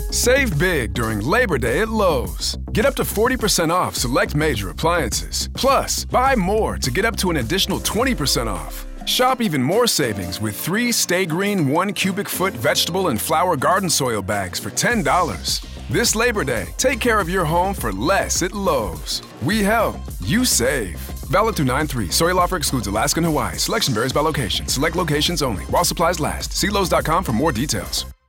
Save big during Labor Day at Lowe's. Get up to 40% off select major appliances. Plus, buy more to get up to an additional 20% off. Shop even more savings with 3 Stay Green 1 cubic foot vegetable and flower garden soil bags for $10. This Labor Day, take care of your home for less at Lowe's. We help, you save. Valid through 9/3. Soil offer excludes Alaska and Hawaii. Selection varies by location. Select locations only. While supplies last. See Lowe's.com for more details.